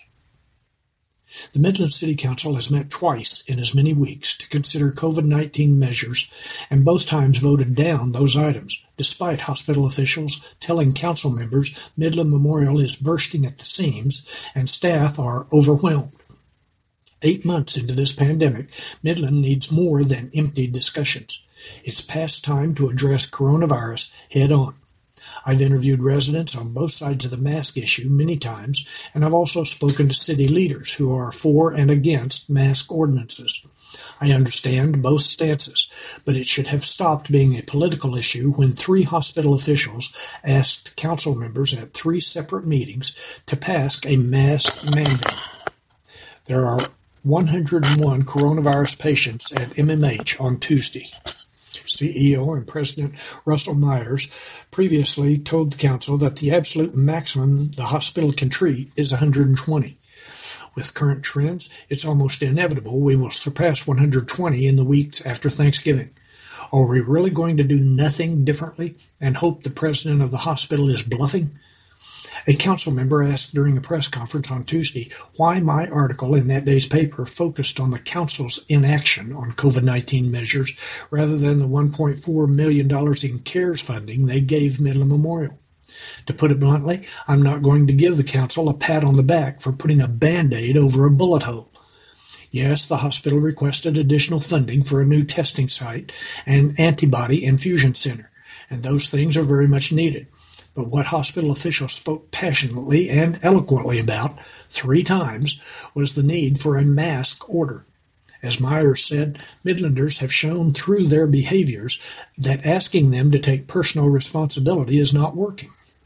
The Midland City Council has met twice in as many weeks to consider COVID nineteen measures, and both times voted down those items, despite hospital officials telling council members Midland Memorial is bursting at the seams and staff are overwhelmed. Eight months into this pandemic, Midland needs more than empty discussions. It's past time to address coronavirus head-on. I've interviewed residents on both sides of the mask issue many times, and I've also spoken to city leaders who are for and against mask ordinances. I understand both stances, but it should have stopped being a political issue when three hospital officials asked council members at three separate meetings to pass a mask mandate. There are one hundred one coronavirus patients at M M H on Tuesday. C E O and President Russell Myers previously told the council that the absolute maximum the hospital can treat is one hundred twenty. With current trends, it's almost inevitable we will surpass one hundred twenty in the weeks after Thanksgiving. Are we really going to do nothing differently and hope the president of the hospital is bluffing? A council member asked during a press conference on Tuesday why my article in that day's paper focused on the council's inaction on COVID nineteen measures rather than the one point four million dollars in CARES funding they gave Midland Memorial. To put it bluntly, I'm not going to give the council a pat on the back for putting a Band-Aid over a bullet hole. Yes, the hospital requested additional funding for a new testing site and antibody infusion center, and those things are very much needed. But what hospital officials spoke passionately and eloquently about three times was the need for a mask order. As Myers said, Midlanders have shown through their behaviors that asking them to take personal responsibility is not working.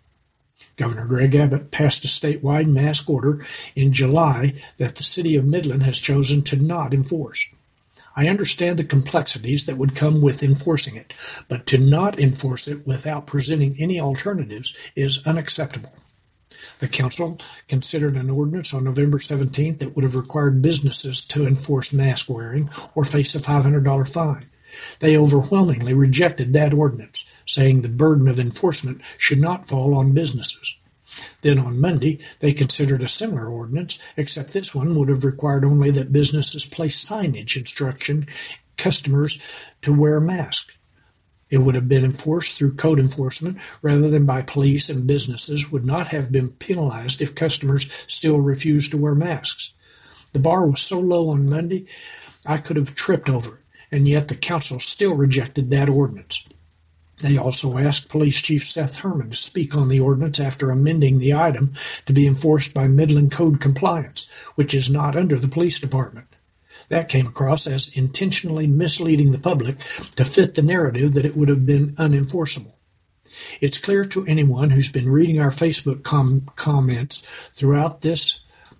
Governor Greg Abbott passed a statewide mask order in July that the city of Midland has chosen to not enforce. I understand the complexities that would come with enforcing it, but to not enforce it without presenting any alternatives is unacceptable. The council considered an ordinance on November seventeenth that would have required businesses to enforce mask wearing or face a five hundred dollars fine. They overwhelmingly rejected that ordinance, saying the burden of enforcement should not fall on businesses. Then on Monday, they considered a similar ordinance, except this one would have required only that businesses place signage instructing customers to wear masks. It would have been enforced through code enforcement rather than by police, and businesses would not have been penalized if customers still refused to wear masks. The bar was so low on Monday, I could have tripped over it, and yet the council still rejected that ordinance. They also asked Police Chief Seth Herman to speak on the ordinance after amending the item to be enforced by Midland Code Compliance, which is not under the police department. That came across as intentionally misleading the public to fit the narrative that it would have been unenforceable. It's clear to anyone who's been reading our Facebook com- comments throughout this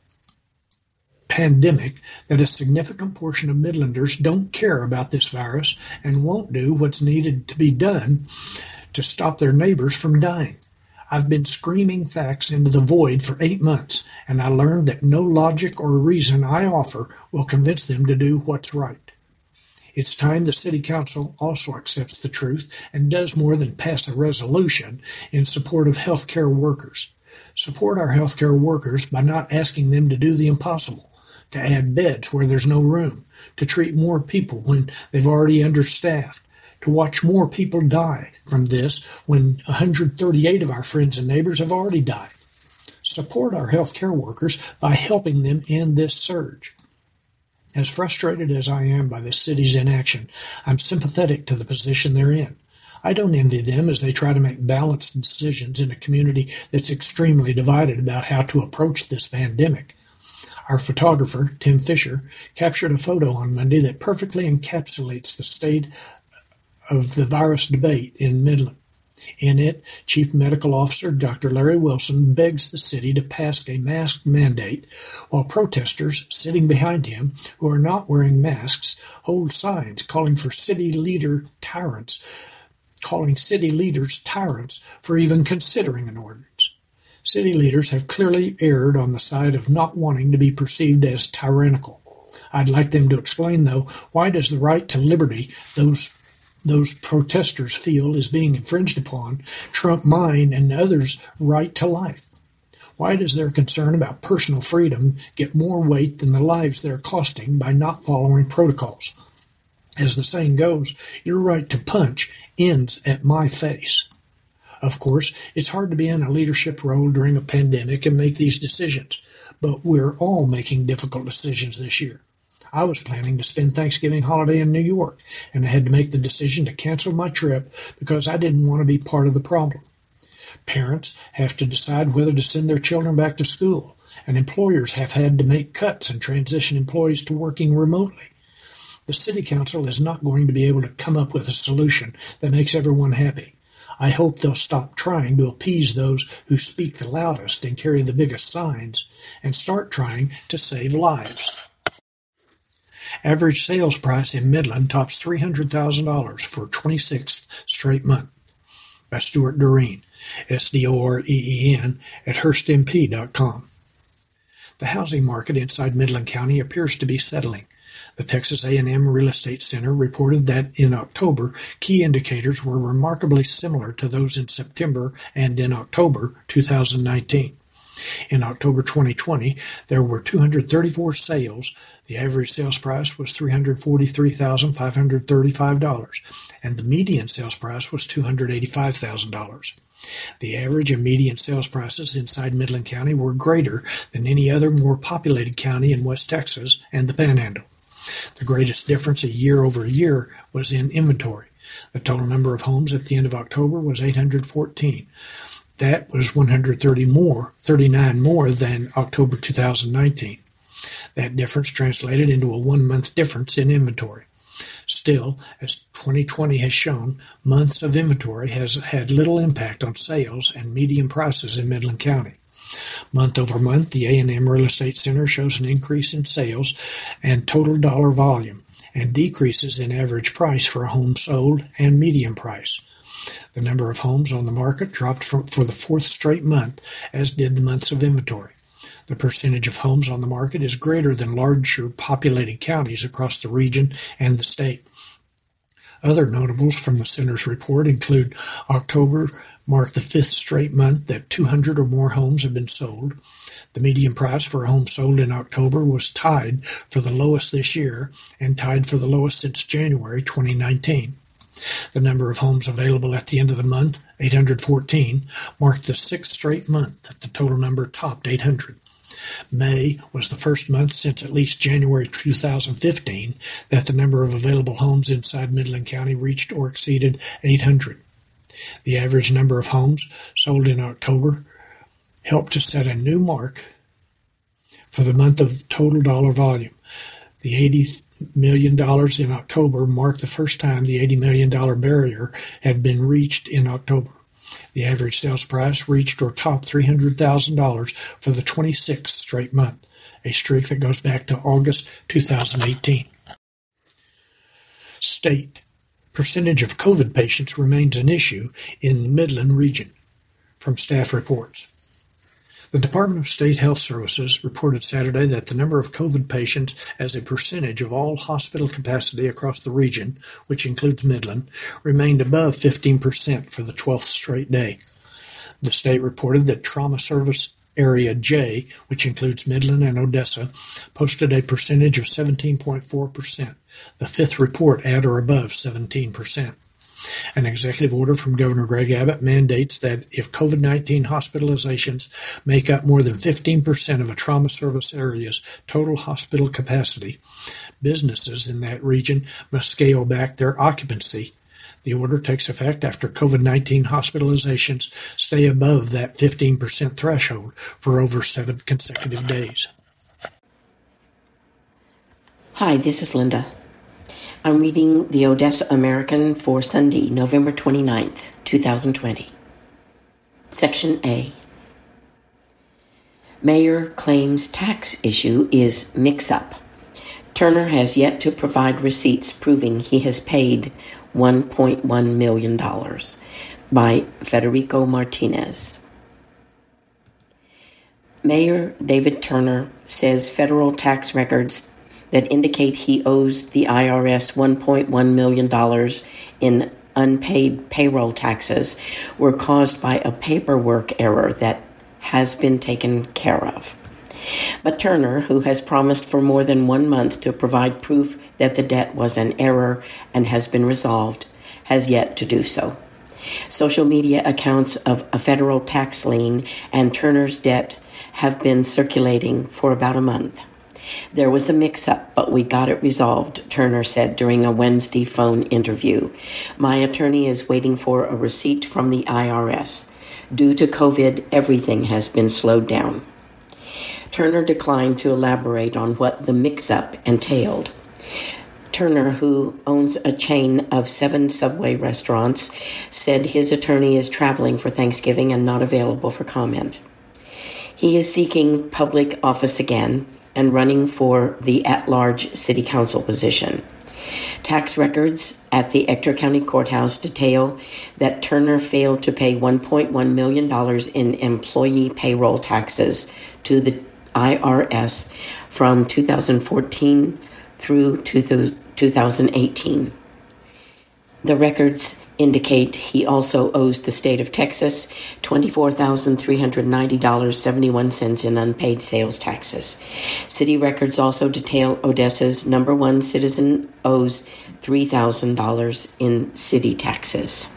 pandemic that a significant portion of Midlanders don't care about this virus and won't do what's needed to be done to stop their neighbors from dying. I've been screaming facts into the void for eight months, and I learned that no logic or reason I offer will convince them to do what's right. It's time the City Council also accepts the truth and does more than pass a resolution in support of healthcare workers. Support our healthcare workers by not asking them to do the impossible, to add beds where there's no room, to treat more people when they've already understaffed, to watch more people die from this when one hundred thirty-eight of our friends and neighbors have already died. Support our healthcare workers by helping them end this surge. As frustrated as I am by the city's inaction, I'm sympathetic to the position they're in. I don't envy them as they try to make balanced decisions in a community that's extremely divided about how to approach this pandemic. Our photographer, Tim Fisher, captured a photo on Monday that perfectly encapsulates the state of the virus debate in Midland. In it, Chief Medical Officer Doctor Larry Wilson begs the city to pass a mask mandate, while protesters sitting behind him, who are not wearing masks, hold signs calling for city leader tyrants, calling city leaders tyrants for even considering an ordinance. City leaders have clearly erred on the side of not wanting to be perceived as tyrannical. I'd like them to explain, though, why does the right to liberty those those protesters feel is being infringed upon trump mine and others' right to life? Why does their concern about personal freedom get more weight than the lives they're costing by not following protocols? As the saying goes, your right to punch ends at my face. Of course, it's hard to be in a leadership role during a pandemic and make these decisions, but we're all making difficult decisions this year. I was planning to spend Thanksgiving holiday in New York, and I had to make the decision to cancel my trip because I didn't want to be part of the problem. Parents have to decide whether to send their children back to school, and employers have had to make cuts and transition employees to working remotely. The City Council is not going to be able to come up with a solution that makes everyone happy. I hope they'll stop trying to appease those who speak the loudest and carry the biggest signs, and start trying to save lives. Average sales price in Midland tops three hundred thousand dollars for twenty-sixth straight month, by Stuart Doreen, S D O R E E N, at Hearst M P dot com. The housing market inside Midland County appears to be settling. The Texas A and M Real Estate Center reported that in October, key indicators were remarkably similar to those in September and in October two thousand nineteen. In October twenty twenty, there were two hundred thirty-four sales. The average sales price was three hundred forty-three thousand five hundred thirty-five dollars, and the median sales price was two hundred eighty-five thousand dollars. The average and median sales prices inside Midland County were greater than any other more populated county in West Texas and the Panhandle. The greatest difference a year over year was in inventory. The total number of homes at the end of October was eight hundred fourteen. That was one hundred thirty more, thirty-nine more than October two thousand nineteen. That difference translated into a one-month difference in inventory. Still, as twenty twenty has shown, months of inventory has had little impact on sales and median prices in Midland County. Month over month, the A and M Real Estate Center shows an increase in sales and total dollar volume, and decreases in average price for a home sold and median price. The number of homes on the market dropped for, for the fourth straight month, as did the months of inventory. The percentage of homes on the market is greater than larger populated counties across the region and the state. Other notables from the center's report include October marked the fifth straight month that two hundred or more homes have been sold. The median price for a home sold in October was tied for the lowest this year and tied for the lowest since January twenty nineteen. The number of homes available at the end of the month, eight hundred fourteen, marked the sixth straight month that the total number topped eight hundred. May was the first month since at least January two thousand fifteen that the number of available homes inside Midland County reached or exceeded eight hundred. The average number of homes sold in October helped to set a new mark for the month of total dollar volume. The eighty million dollars in October marked the first time the eighty million dollars barrier had been reached in October. The average sales price reached or topped three hundred thousand dollars for the twenty-sixth straight month, a streak that goes back to August two thousand eighteen. State. Percentage of COVID patients remains an issue in the Midland region, from staff reports. The Department of State Health Services reported Saturday that the number of COVID patients as a percentage of all hospital capacity across the region, which includes Midland, remained above fifteen percent for the twelfth straight day. The state reported that Trauma Service Area J, which includes Midland and Odessa, posted a percentage of seventeen point four percent, the fifth report at or above seventeen percent. An executive order from Governor Greg Abbott mandates that if COVID nineteen hospitalizations make up more than fifteen percent of a trauma service area's total hospital capacity, businesses in that region must scale back their occupancy. The order takes effect after COVID nineteen hospitalizations stay above that fifteen percent threshold for over seven consecutive days.
Hi, this is Linda. I'm reading the Odessa American for Sunday, November twenty-ninth, twenty twenty. Section A. Mayor claims tax issue is mix-up. Turner has yet to provide receipts proving he has paid one point one million dollars. By Federico Martinez. Mayor David Turner says federal tax records that indicate he owes the I R S one point one million dollars in unpaid payroll taxes were caused by a paperwork error that has been taken care of. But Turner, who has promised for more than one month to provide proof that the debt was an error and has been resolved, has yet to do so. Social media accounts of a federal tax lien and Turner's debt have been circulating for about a month. There was a mix-up, but we got it resolved, Turner said during a Wednesday phone interview. My attorney is waiting for a receipt from the I R S. Due to COVID, everything has been slowed down. Turner declined to elaborate on what the mix-up entailed. Turner, who owns a chain of seven Subway restaurants, said his attorney is traveling for Thanksgiving and not available for comment. He is seeking public office again and running for the at-large city council position. Tax records at the Ector County Courthouse detail that Turner failed to pay one point one million dollars in employee payroll taxes to the I R S from two thousand fourteen through two thousand eighteen. The records indicate he also owes the state of Texas twenty-four thousand three hundred ninety dollars and seventy-one cents in unpaid sales taxes. City records also detail Odessa's number one citizen owes three thousand dollars in city taxes.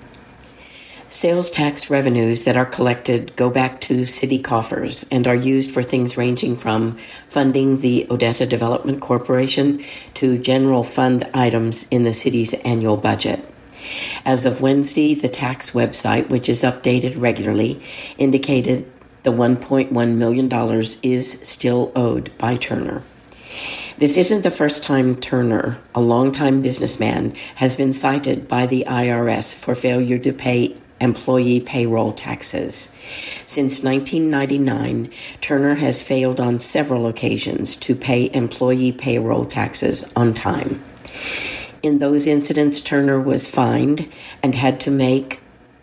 Sales tax revenues that are collected go back to city coffers and are used for things ranging from funding the Odessa Development Corporation to general fund items in the city's annual budget. As of Wednesday, the tax website, which is updated regularly, indicated the one point one million dollars is still owed by Turner. This isn't the first time Turner, a longtime businessman, has been cited by the I R S for failure to pay employee payroll taxes. Since nineteen ninety-nine, Turner has failed on several occasions to pay employee payroll taxes on time. In those incidents, Turner was fined and had to make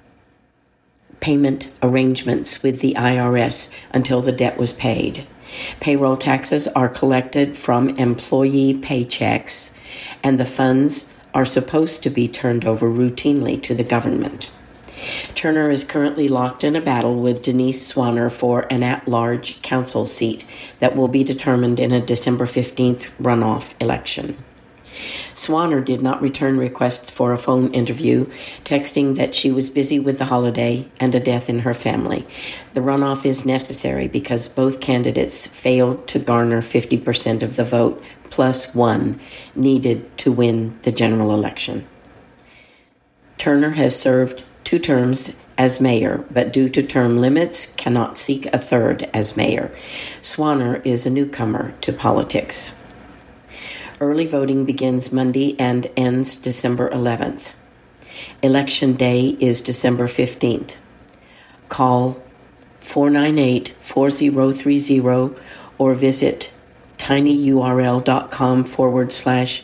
payment arrangements with the I R S until the debt was paid. Payroll taxes are collected from employee paychecks, and the funds are supposed to be turned over routinely to the government. Turner is currently locked in a battle with Denise Swanner for an at-large council seat that will be determined in a December fifteenth runoff election. Swanner did not return requests for a phone interview, texting that she was busy with the holiday and a death in her family. The runoff is necessary because both candidates failed to garner fifty percent of the vote, plus one, needed to win the general election. Turner has served two terms as mayor, but due to term limits, cannot seek a third as mayor. Swanner is a newcomer to politics. Early voting begins Monday and ends December eleventh. Election day is December fifteenth. Call four nine eight, four zero three zero or visit tinyurl.com forward slash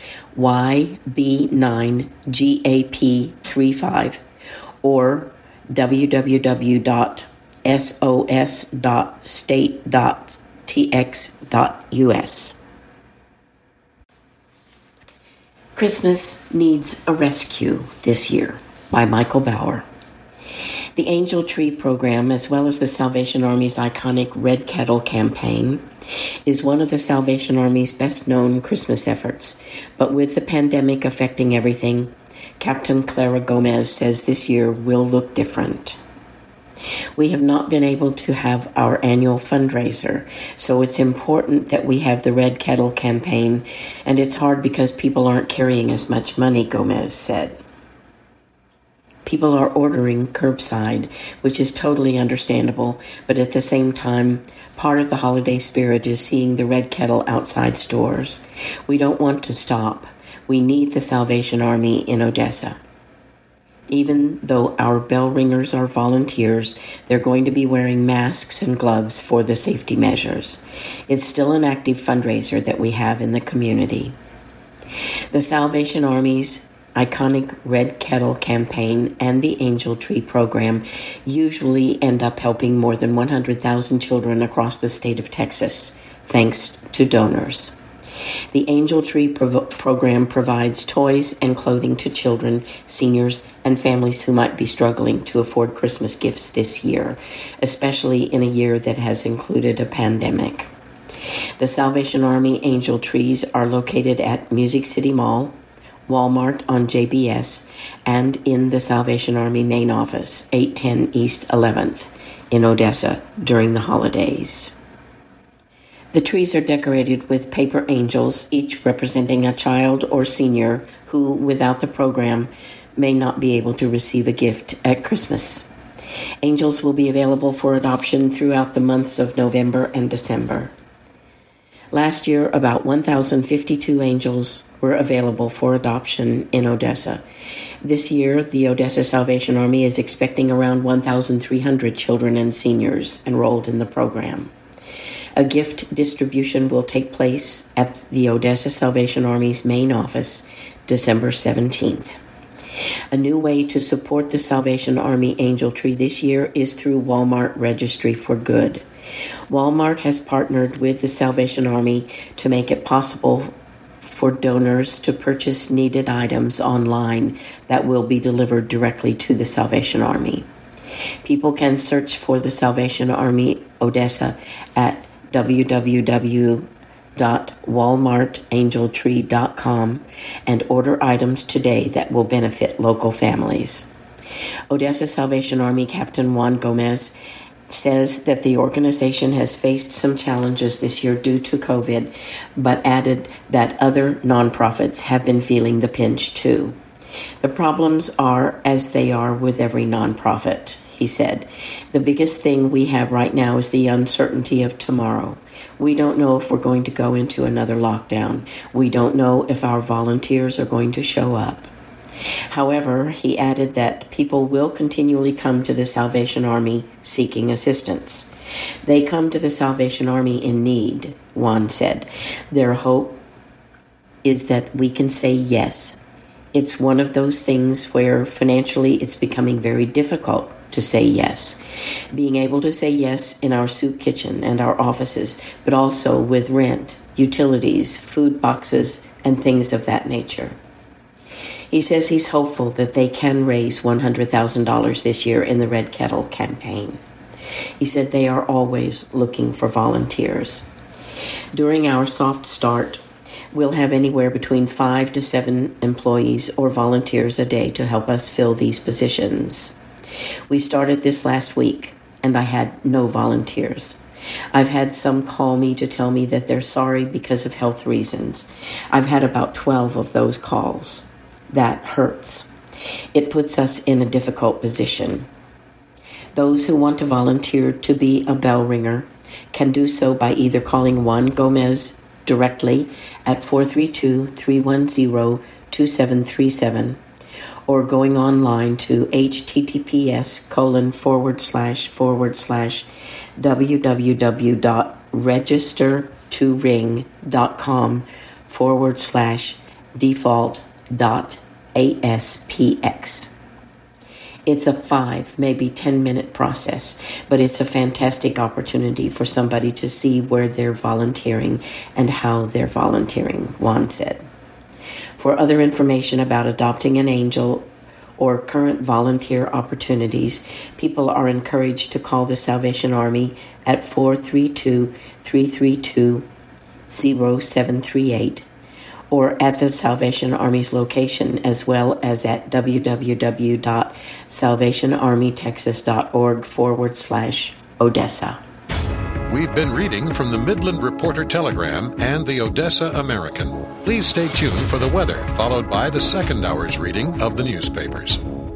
YB9GAP35 or www. S O S dot state dot T X dot U S. Christmas Needs a Rescue This Year by Michael Bauer. The Angel Tree Program, as well as the Salvation Army's iconic Red Kettle campaign, is one of the Salvation Army's best-known Christmas efforts. But with the pandemic affecting everything, Captain Clara Gomez says this year will look different. We have not been able to have our annual fundraiser, so it's important that we have the Red Kettle campaign, and it's hard because people aren't carrying as much money, Gomez said. People are ordering curbside, which is totally understandable, but at the same time, part of the holiday spirit is seeing the Red Kettle outside stores. We don't want to stop. We need the Salvation Army in Odessa. Even though our bell ringers are volunteers, they're going to be wearing masks and gloves for the safety measures. It's still an active fundraiser that we have in the community. The Salvation Army's iconic Red Kettle campaign and the Angel Tree program usually end up helping more than one hundred thousand children across the state of Texas, thanks to donors. The Angel Tree prov- program provides toys and clothing to children, seniors, and families who might be struggling to afford Christmas gifts this year, especially in a year that has included a pandemic. The Salvation Army Angel Trees are located at Music City Mall, Walmart on J B S, and in the Salvation Army main office, eight ten East eleventh, in Odessa during the holidays. The trees are decorated with paper angels, each representing a child or senior who, without the program, may not be able to receive a gift at Christmas. Angels will be available for adoption throughout the months of November and December. Last year, about one thousand fifty-two angels were available for adoption in Odessa. This year, the Odessa Salvation Army is expecting around one thousand three hundred children and seniors enrolled in the program. A gift distribution will take place at the Odessa Salvation Army's main office December seventeenth. A new way to support the Salvation Army Angel Tree this year is through Walmart Registry for Good. Walmart has partnered with the Salvation Army to make it possible for donors to purchase needed items online that will be delivered directly to the Salvation Army. People can search for the Salvation Army Odessa at w w w dot walmart angel tree dot com and order items today that will benefit local families. Odessa Salvation Army Captain Juan Gomez says that the organization has faced some challenges this year due to COVID, but added that other nonprofits have been feeling the pinch too. The problems are as they are with every nonprofit, he said. The biggest thing we have right now is the uncertainty of tomorrow. We don't know if we're going to go into another lockdown. We don't know if our volunteers are going to show up. However, he added that people will continually come to the Salvation Army seeking assistance. They come to the Salvation Army in need, Juan said. Their hope is that we can say yes. It's one of those things where financially it's becoming very difficult to say yes. Being able to say yes in our soup kitchen and our offices, but also with rent, utilities, food boxes, and things of that nature. He says he's hopeful that they can raise one hundred thousand dollars this year in the Red Kettle campaign. He said they are always looking for volunteers. During our soft start, we'll have anywhere between five to seven employees or volunteers a day to help us fill these positions. We started this last week, and I had no volunteers. I've had some call me to tell me that they're sorry because of health reasons. I've had about twelve of those calls. That hurts. It puts us in a difficult position. Those who want to volunteer to be a bell ringer can do so by either calling Juan Gomez directly at four three two, three one zero, two seven three seven or going online to https colon forward slash forward slash www.registertoring.com forward slash default dot aspx. It's a five, maybe ten minute process, but it's a fantastic opportunity for somebody to see where they're volunteering and how they're volunteering, Juan said. For other information about adopting an angel or current volunteer opportunities, people are encouraged to call the Salvation Army at four three two, three three two, zero seven three eight or at the Salvation Army's location, as well as at www.salvationarmytexas.org forward slash Odessa.
We've been reading from the Midland Reporter Telegram and the Odessa American. Please stay tuned for the weather, followed by the second hour's reading of the newspapers.